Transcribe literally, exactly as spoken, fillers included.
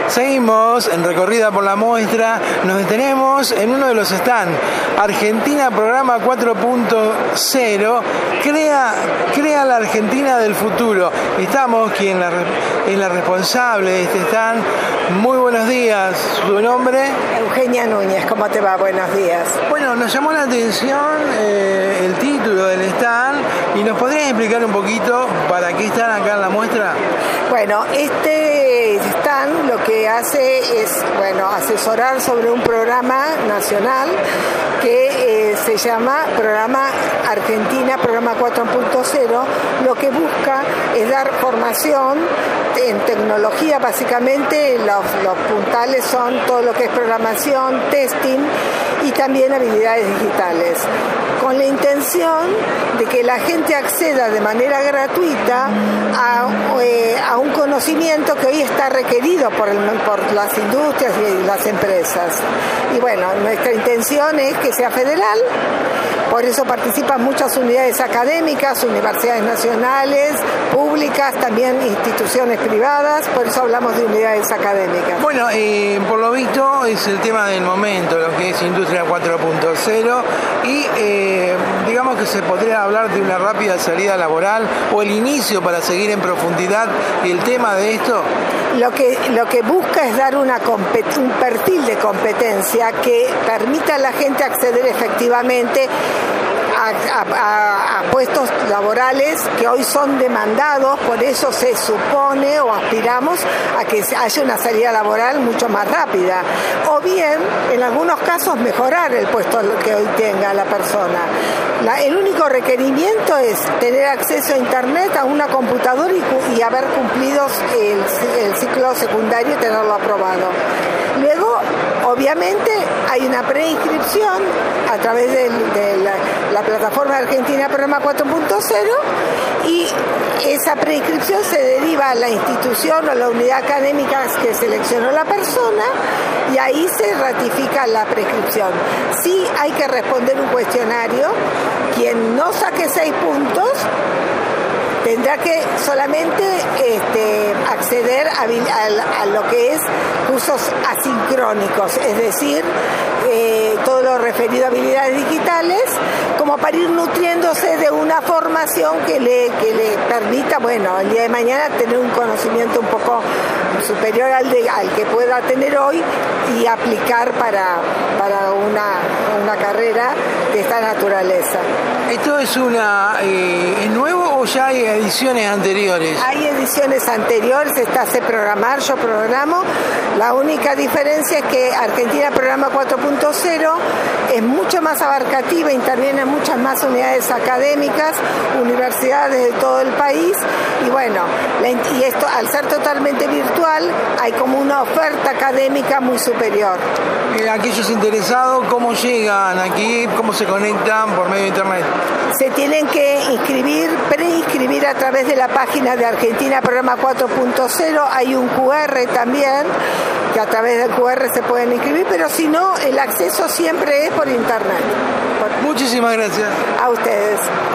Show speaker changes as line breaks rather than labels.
Seguimos en recorrida por la muestra, nos detenemos en uno de los stands. Argentina Programa cuatro punto cero, crea, crea la Argentina del futuro. Estamos, quien la, es la responsable de este stand. Muy buenos días, ¿su nombre?
Eugenia Núñez, ¿cómo te va? Buenos días.
Bueno, nos llamó la atención eh, el título del stand y nos podrías explicar un poquito para qué están acá en la muestra.
Bueno, este stand lo que hace es, bueno, asesorar sobre un programa nacional que eh, se llama Programa Argentina, Programa cuatro punto cero. Lo que busca es dar formación en tecnología, básicamente los, los puntales son todo lo que es programación, testing y también habilidades digitales, con la intención de que la gente acceda de manera gratuita a, eh, a un conocimiento que hoy está requerido por, el, por las industrias y las empresas. Y bueno, nuestra intención es que sea federal, por eso participan muchas unidades académicas, universidades nacionales, públicas, también instituciones privadas, por eso hablamos de unidades académicas.
Bueno, eh, por lo visto es el tema del momento, lo que es Industria cuatro punto cero, y eh, digamos que se podría hablar de una rápida salida laboral o el inicio para seguir en profundidad el tema de esto.
Lo que, lo que busca es dar una un perfil de competencia que permita a la gente acceder efectivamente A, a, a puestos laborales que hoy son demandados, por eso se supone o aspiramos a que haya una salida laboral mucho más rápida, o bien en algunos casos mejorar el puesto que hoy tenga la persona. La, el único requerimiento es tener acceso a internet, a una computadora y, y haber cumplido el, el ciclo secundario y tenerlo aprobado. Luego, obviamente, hay una preinscripción a través de, de la, la plataforma Argentina Programa cuatro punto cero y esa preinscripción se deriva a la institución o la unidad académica que seleccionó la persona y ahí se ratifica la prescripción. Sí hay que responder un cuestionario. Quien no saque seis puntos tendrá que solamente este, acceder a, a, a lo que es cursos asincrónicos, es decir, eh, todo lo referido a habilidades digitales, como para ir nutriéndose de una formación que le, que le permita, bueno, el día de mañana tener un conocimiento un poco superior al, de, al que pueda tener hoy y aplicar para, para una, una carrera de esta naturaleza.
¿Esto es una eh, es nuevo o ya hay ediciones anteriores?
Hay ediciones anteriores, está hace programar, yo programo. La única diferencia es que Argentina Programa cuatro punto cero es mucho más abarcativa, interviene en muchas más unidades académicas, universidades de todo el país y bueno, y esto al ser totalmente virtual hay como una oferta académica muy superior.
Eh, aquellos interesados, ¿cómo llegan aquí? ¿Cómo se conectan por medio de internet?
Se tienen que inscribir, preinscribir a través de la página de Argentina Programa cuatro punto cero. Hay un cu erre también, que a través del cu erre se pueden inscribir, pero si no, el acceso siempre es por internet.
Muchísimas gracias.
A ustedes.